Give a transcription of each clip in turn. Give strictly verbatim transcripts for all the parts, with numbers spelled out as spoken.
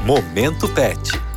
Momento Pet.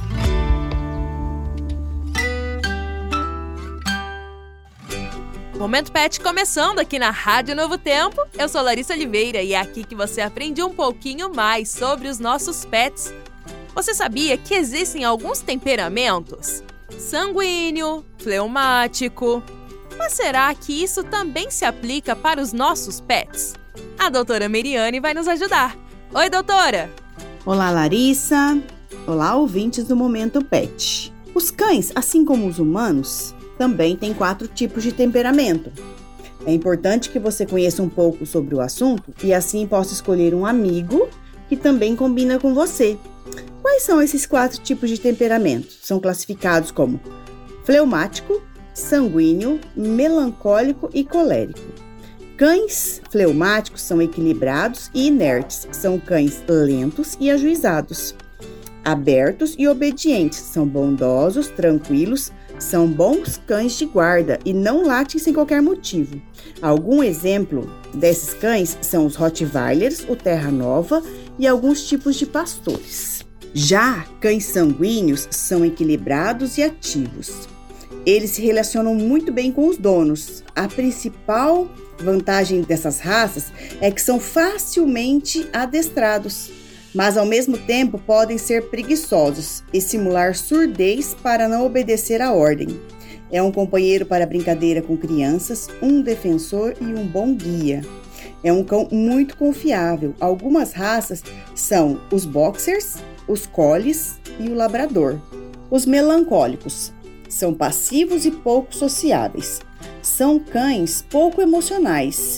Momento Pet começando aqui na Rádio Novo Tempo. Eu sou Larissa Oliveira e é aqui que você aprende um pouquinho mais sobre os nossos pets. Você sabia que existem alguns temperamentos? Sanguíneo, fleumático. Mas será que isso também se aplica para os nossos pets? A doutora Meriane vai nos ajudar. Oi, doutora! Olá, Larissa! Olá, ouvintes do Momento Pet. Os cães, assim como os humanos, também têm quatro tipos de temperamento. É importante que você conheça um pouco sobre o assunto e assim possa escolher um amigo que também combina com você. Quais são esses quatro tipos de temperamento? São classificados como fleumático, sanguíneo, melancólico e colérico. Cães fleumáticos são equilibrados e inertes, são cães lentos e ajuizados. Abertos e obedientes, são bondosos, tranquilos, são bons cães de guarda e não latem sem qualquer motivo. Algum exemplo desses cães são os Rottweilers, o Terra Nova e alguns tipos de pastores. Já cães sanguíneos são equilibrados e ativos. Eles se relacionam muito bem com os donos. A principal vantagem dessas raças é que são facilmente adestrados, mas ao mesmo tempo podem ser preguiçosos e simular surdez para não obedecer à ordem. É um companheiro para brincadeira com crianças, um defensor e um bom guia. É um cão muito confiável. Algumas raças são os boxers, os collies e o labrador. Os melancólicos são passivos e pouco sociáveis. São cães pouco emocionais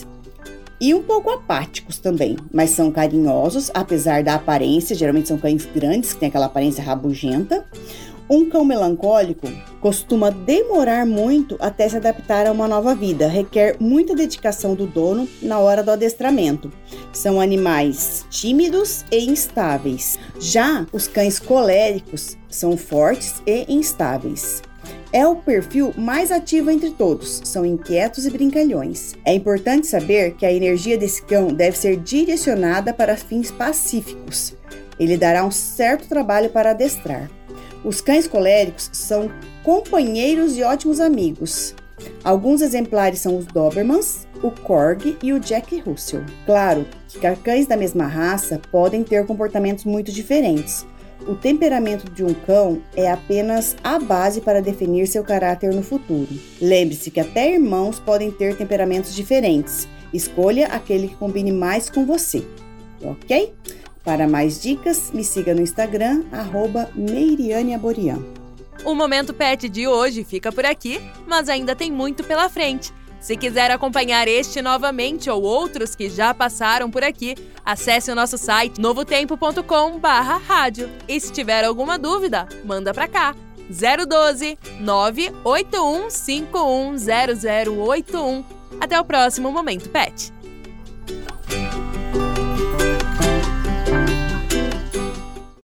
e um pouco apáticos também, mas são carinhosos, apesar da aparência. Geralmente são cães grandes, que têm aquela aparência rabugenta. Um cão melancólico costuma demorar muito até se adaptar a uma nova vida, requer muita dedicação do dono na hora do adestramento. São animais tímidos e instáveis. Já os cães coléricos são fortes e instáveis. É o perfil mais ativo entre todos, são inquietos e brincalhões. É importante saber que a energia desse cão deve ser direcionada para fins pacíficos. Ele dará um certo trabalho para adestrar. Os cães coléricos são companheiros e ótimos amigos. Alguns exemplares são os Dobermans, o Corgi e o Jack Russell. Claro que cães da mesma raça podem ter comportamentos muito diferentes. O temperamento de um cão é apenas a base para definir seu caráter no futuro. Lembre-se que até irmãos podem ter temperamentos diferentes. Escolha aquele que combine mais com você, ok? Para mais dicas, me siga no Instagram, arroba Meiriane Aborian. O Momento Pet de hoje fica por aqui, mas ainda tem muito pela frente. Se quiser acompanhar este novamente ou outros que já passaram por aqui, acesse o nosso site novo tempo ponto com barra rádio. E se tiver alguma dúvida, manda pra cá. zero um dois, nove oito um cinco um zero zero oito um. Até o próximo Momento Pet.